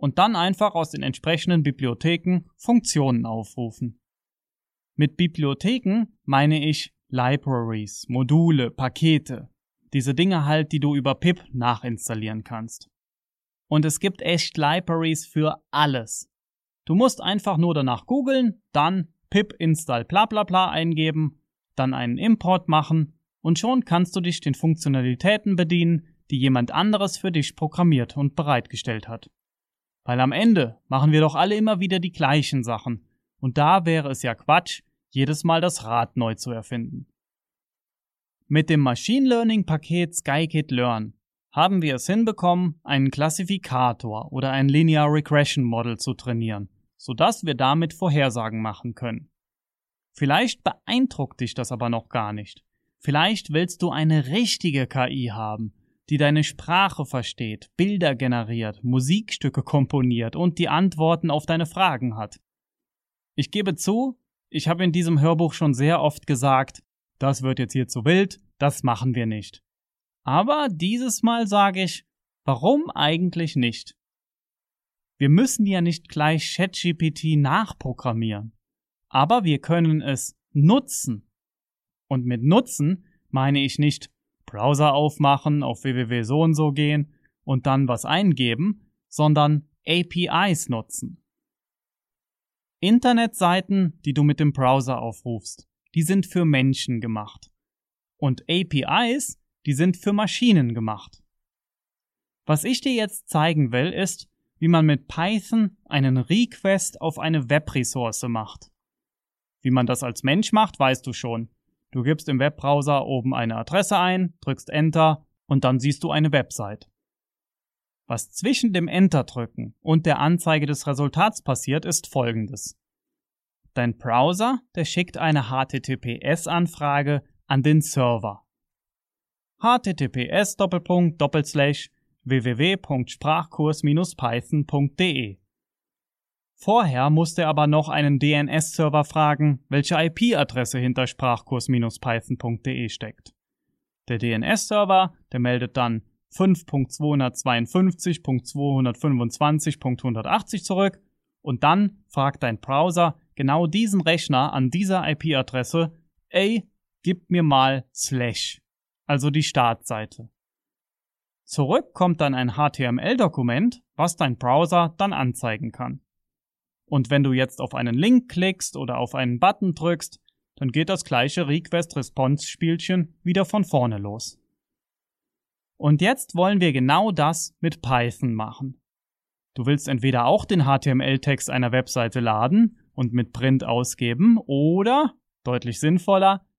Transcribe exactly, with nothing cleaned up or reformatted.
und dann einfach aus den entsprechenden Bibliotheken Funktionen aufrufen. Mit Bibliotheken meine ich Libraries, Module, Pakete. Diese Dinge halt, die du über pip nachinstallieren kannst. Und es gibt echt Libraries für alles. Du musst einfach nur danach googeln, dann pip install bla bla bla eingeben, dann einen Import machen und schon kannst du dich den Funktionalitäten bedienen, die jemand anderes für dich programmiert und bereitgestellt hat. Weil am Ende machen wir doch alle immer wieder die gleichen Sachen und da wäre es ja Quatsch, jedes Mal das Rad neu zu erfinden. Mit dem Machine Learning Paket Scikit-Learn haben wir es hinbekommen, einen Klassifikator oder ein Linear Regression Model zu trainieren, sodass wir damit Vorhersagen machen können. Vielleicht beeindruckt dich das aber noch gar nicht. Vielleicht willst du eine richtige K I haben, die deine Sprache versteht, Bilder generiert, Musikstücke komponiert und die Antworten auf deine Fragen hat. Ich gebe zu, ich habe in diesem Hörbuch schon sehr oft gesagt, das wird jetzt hier zu wild, das machen wir nicht. Aber dieses Mal sage ich, warum eigentlich nicht? Wir müssen ja nicht gleich ChatGPT nachprogrammieren, aber wir können es nutzen. Und mit nutzen meine ich nicht Browser aufmachen, auf www so und so gehen und dann was eingeben, sondern A P Is nutzen. Internetseiten, die du mit dem Browser aufrufst, die sind für Menschen gemacht. Und A P Is, die sind für Maschinen gemacht. Was ich dir jetzt zeigen will, ist, wie man mit Python einen Request auf eine Webressource macht. Wie man das als Mensch macht, weißt du schon. Du gibst im Webbrowser oben eine Adresse ein, drückst Enter und dann siehst du eine Website. Was zwischen dem Enter-Drücken und der Anzeige des Resultats passiert, ist folgendes. Dein Browser, der schickt eine H T T P S-Anfrage an den Server. H T T P S Doppelpunkt Doppelslash w w w punkt sprachkurs Bindestrich python punkt d e. Vorher musste er aber noch einen D N S-Server fragen, welche I P-Adresse hinter sprachkurs Bindestrich python punkt d e steckt. Der D N S-Server, der meldet dann fünf Punkt zweihundertzweiundfünfzig Punkt zweihundertfünfundzwanzig Punkt hundertachtzig zurück und dann fragt dein Browser genau diesen Rechner an dieser I P-Adresse, ey, gib mir mal Slash, also die Startseite. Zurück kommt dann ein H T M L-Dokument, was dein Browser dann anzeigen kann. Und wenn du jetzt auf einen Link klickst oder auf einen Button drückst, dann geht das gleiche Request-Response-Spielchen wieder von vorne los. Und jetzt wollen wir genau das mit Python machen. Du willst entweder auch den H T M L-Text einer Webseite laden und mit Print ausgeben oder, deutlich sinnvoller,